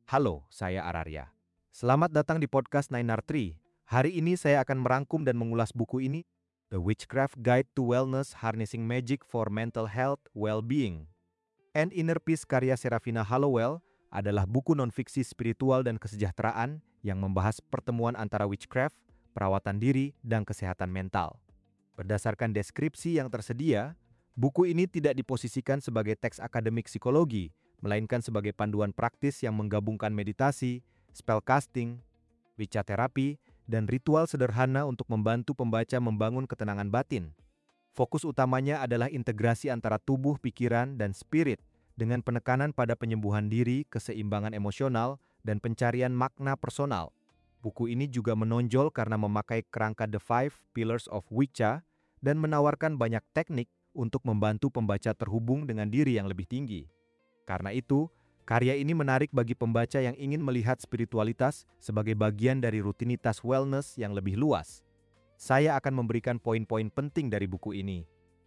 Halo, saya Ararya. Selamat datang di podcast Nainar Tree. Hari ini saya akan merangkum dan mengulas buku ini, The Witchcraft Guide to Wellness Harnessing Magic for Mental Health, Well-Being, and Inner Peace karya Serafina Hallowell adalah buku nonfiksi spiritual dan kesejahteraan yang membahas pertemuan antara witchcraft, perawatan diri, dan kesehatan mental. Berdasarkan deskripsi yang tersedia, buku ini tidak diposisikan sebagai teks akademik psikologi, melainkan sebagai panduan praktis yang menggabungkan meditasi, spellcasting, wicca terapi, dan ritual sederhana untuk membantu pembaca membangun ketenangan batin. Fokus utamanya adalah integrasi antara tubuh, pikiran, dan spirit dengan penekanan pada penyembuhan diri, keseimbangan emosional, dan pencarian makna personal. Buku ini juga menonjol karena memakai kerangka The Five Pillars of Wicca dan menawarkan banyak teknik untuk membantu pembaca terhubung dengan diri yang lebih tinggi. Karena itu, karya ini menarik bagi pembaca yang ingin melihat spiritualitas sebagai bagian dari rutinitas wellness yang lebih luas. Saya akan memberikan poin-poin penting dari buku ini.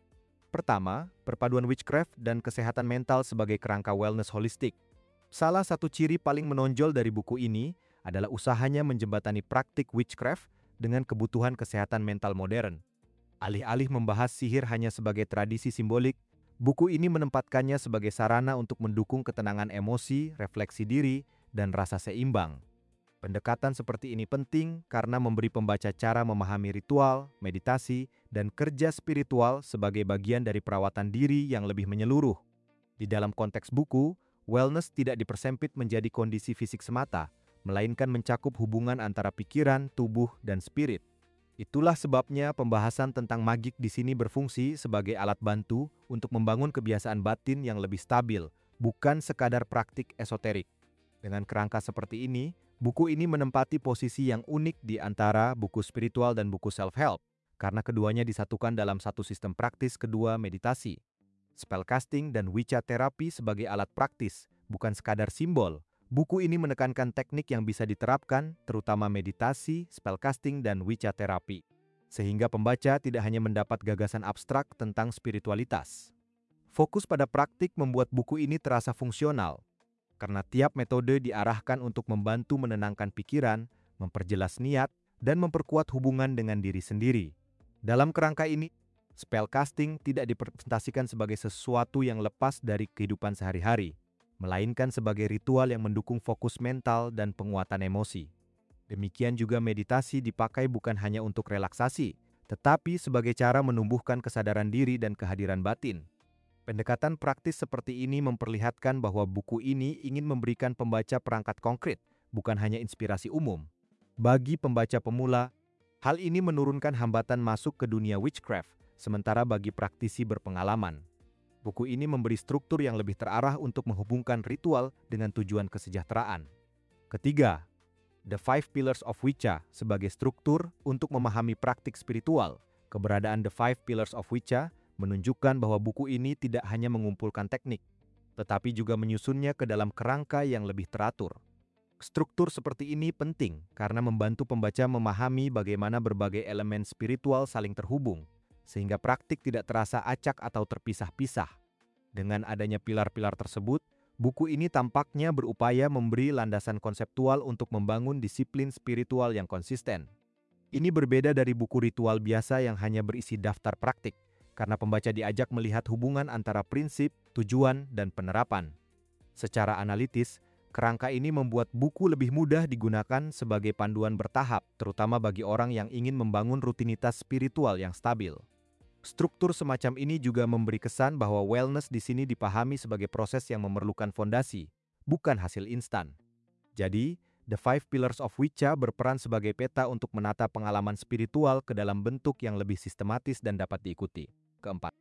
Pertama, perpaduan witchcraft dan kesehatan mental sebagai kerangka wellness holistik. Salah satu ciri paling menonjol dari buku ini adalah usahanya menjembatani praktik witchcraft dengan kebutuhan kesehatan mental modern. Alih-alih membahas sihir hanya sebagai tradisi simbolik, buku ini menempatkannya sebagai sarana untuk mendukung ketenangan emosi, refleksi diri, dan rasa seimbang. Pendekatan seperti ini penting karena memberi pembaca cara memahami ritual, meditasi, dan kerja spiritual sebagai bagian dari perawatan diri yang lebih menyeluruh. Di dalam konteks buku, wellness tidak dipersempit menjadi kondisi fisik semata, melainkan mencakup hubungan antara pikiran, tubuh, dan spirit. Itulah sebabnya pembahasan tentang magik di sini berfungsi sebagai alat bantu untuk membangun kebiasaan batin yang lebih stabil, bukan sekadar praktik esoterik. Dengan kerangka seperti ini, buku ini menempati posisi yang unik di antara buku spiritual dan buku self-help, karena keduanya disatukan dalam satu sistem praktis kedua meditasi. Spellcasting dan wicca terapi sebagai alat praktis, bukan sekadar simbol. Buku ini menekankan teknik yang bisa diterapkan, terutama meditasi, spellcasting, dan wicca terapi, sehingga pembaca tidak hanya mendapat gagasan abstrak tentang spiritualitas. Fokus pada praktik membuat buku ini terasa fungsional, karena tiap metode diarahkan untuk membantu menenangkan pikiran, memperjelas niat, dan memperkuat hubungan dengan diri sendiri. Dalam kerangka ini, spellcasting tidak dipresentasikan sebagai sesuatu yang lepas dari kehidupan sehari-hari, melainkan sebagai ritual yang mendukung fokus mental dan penguatan emosi. Demikian juga meditasi dipakai bukan hanya untuk relaksasi, tetapi sebagai cara menumbuhkan kesadaran diri dan kehadiran batin. Pendekatan praktis seperti ini memperlihatkan bahwa buku ini ingin memberikan pembaca perangkat konkret, bukan hanya inspirasi umum. Bagi pembaca pemula, hal ini menurunkan hambatan masuk ke dunia witchcraft, sementara bagi praktisi berpengalaman, buku ini memberi struktur yang lebih terarah untuk menghubungkan ritual dengan tujuan kesejahteraan. Ketiga, The Five Pillars of Wicca sebagai struktur untuk memahami praktik spiritual. Keberadaan The Five Pillars of Wicca menunjukkan bahwa buku ini tidak hanya mengumpulkan teknik, tetapi juga menyusunnya ke dalam kerangka yang lebih teratur. Struktur seperti ini penting karena membantu pembaca memahami bagaimana berbagai elemen spiritual saling terhubung, sehingga praktik tidak terasa acak atau terpisah-pisah. Dengan adanya pilar-pilar tersebut, buku ini tampaknya berupaya memberi landasan konseptual untuk membangun disiplin spiritual yang konsisten. Ini berbeda dari buku ritual biasa yang hanya berisi daftar praktik, karena pembaca diajak melihat hubungan antara prinsip, tujuan, dan penerapan. Secara analitis, kerangka ini membuat buku lebih mudah digunakan sebagai panduan bertahap, terutama bagi orang yang ingin membangun rutinitas spiritual yang stabil. Struktur semacam ini juga memberi kesan bahwa wellness di sini dipahami sebagai proses yang memerlukan fondasi, bukan hasil instan. Jadi, The Five Pillars of Wicca berperan sebagai peta untuk menata pengalaman spiritual ke dalam bentuk yang lebih sistematis dan dapat diikuti. Keempat,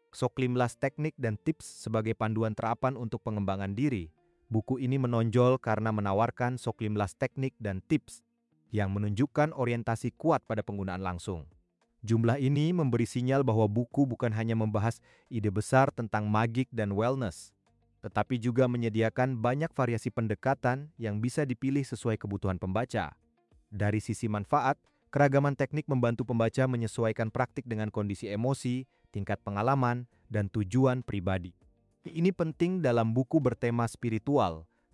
15 teknik dan tips sebagai panduan terapan untuk pengembangan diri. Buku ini menonjol karena menawarkan 15 teknik dan tips yang menunjukkan orientasi kuat pada penggunaan langsung. Jumlah ini memberi sinyal bahwa buku bukan hanya membahas ide besar tentang magik dan wellness, tetapi juga menyediakan banyak variasi pendekatan yang bisa dipilih sesuai kebutuhan pembaca. Dari sisi manfaat, keragaman teknik membantu pembaca menyesuaikan praktik dengan kondisi emosi, tingkat pengalaman, dan tujuan pribadi. Ini penting dalam buku bertema spiritual,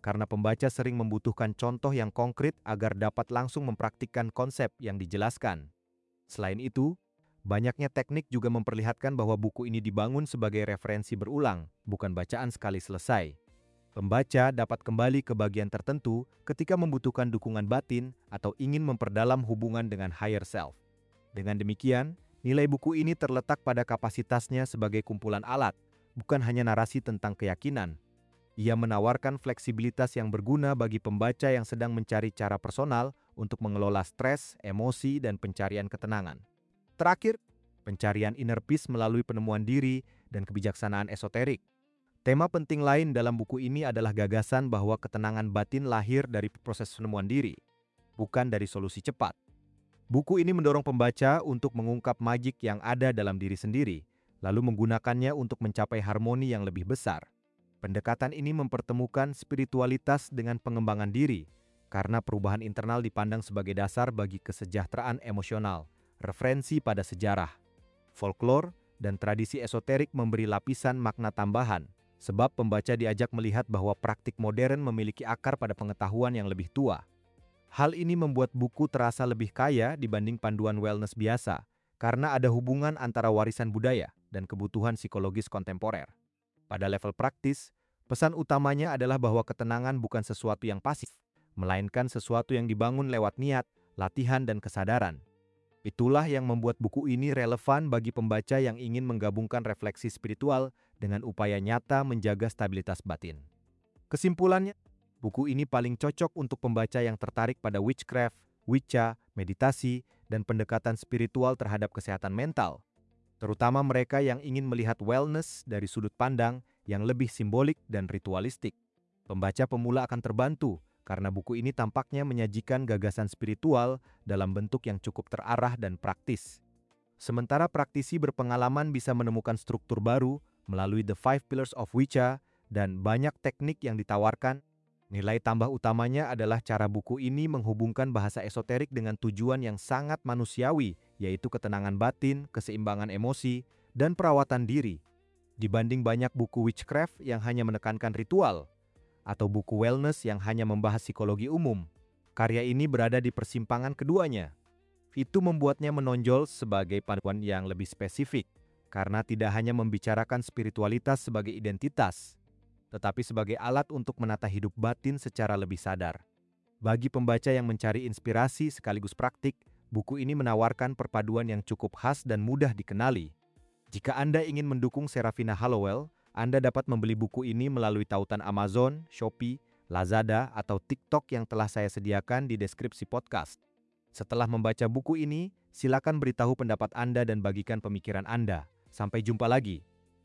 karena pembaca sering membutuhkan contoh yang konkret agar dapat langsung mempraktikkan konsep yang dijelaskan. Selain itu, banyaknya teknik juga memperlihatkan bahwa buku ini dibangun sebagai referensi berulang, bukan bacaan sekali selesai. Pembaca dapat kembali ke bagian tertentu ketika membutuhkan dukungan batin atau ingin memperdalam hubungan dengan higher self. Dengan demikian, nilai buku ini terletak pada kapasitasnya sebagai kumpulan alat, bukan hanya narasi tentang keyakinan. Ia menawarkan fleksibilitas yang berguna bagi pembaca yang sedang mencari cara personal untuk mengelola stres, emosi, dan pencarian ketenangan. Terakhir, pencarian inner peace melalui penemuan diri dan kebijaksanaan esoterik. Tema penting lain dalam buku ini adalah gagasan bahwa ketenangan batin lahir dari proses penemuan diri, bukan dari solusi cepat. Buku ini mendorong pembaca untuk mengungkap magik yang ada dalam diri sendiri, lalu menggunakannya untuk mencapai harmoni yang lebih besar. Pendekatan ini mempertemukan spiritualitas dengan pengembangan diri, karena perubahan internal dipandang sebagai dasar bagi kesejahteraan emosional, referensi pada sejarah, folklore, dan tradisi esoterik memberi lapisan makna tambahan, sebab pembaca diajak melihat bahwa praktik modern memiliki akar pada pengetahuan yang lebih tua. Hal ini membuat buku terasa lebih kaya dibanding panduan wellness biasa, karena ada hubungan antara warisan budaya dan kebutuhan psikologis kontemporer. Pada level praktis, pesan utamanya adalah bahwa ketenangan bukan sesuatu yang pasif, melainkan sesuatu yang dibangun lewat niat, latihan, dan kesadaran. Itulah yang membuat buku ini relevan bagi pembaca yang ingin menggabungkan refleksi spiritual dengan upaya nyata menjaga stabilitas batin. Kesimpulannya, buku ini paling cocok untuk pembaca yang tertarik pada witchcraft, wicca, meditasi, dan pendekatan spiritual terhadap kesehatan mental, terutama mereka yang ingin melihat wellness dari sudut pandang yang lebih simbolik dan ritualistik. Pembaca pemula akan terbantu karena buku ini tampaknya menyajikan gagasan spiritual dalam bentuk yang cukup terarah dan praktis. Sementara praktisi berpengalaman bisa menemukan struktur baru melalui The Five Pillars of Wicca dan banyak teknik yang ditawarkan. Nilai tambah utamanya adalah cara buku ini menghubungkan bahasa esoterik dengan tujuan yang sangat manusiawi, yaitu ketenangan batin, keseimbangan emosi, dan perawatan diri. Dibanding banyak buku witchcraft yang hanya menekankan ritual, atau buku wellness yang hanya membahas psikologi umum, karya ini berada di persimpangan keduanya. Itu membuatnya menonjol sebagai panduan yang lebih spesifik, karena tidak hanya membicarakan spiritualitas sebagai identitas, tetapi sebagai alat untuk menata hidup batin secara lebih sadar. Bagi pembaca yang mencari inspirasi sekaligus praktik, buku ini menawarkan perpaduan yang cukup khas dan mudah dikenali. Jika Anda ingin mendukung Serafina Hallowell, Anda dapat membeli buku ini melalui tautan Amazon, Shopee, Lazada, atau TikTok yang telah saya sediakan di deskripsi podcast. Setelah membaca buku ini, silakan beritahu pendapat Anda dan bagikan pemikiran Anda. Sampai jumpa lagi.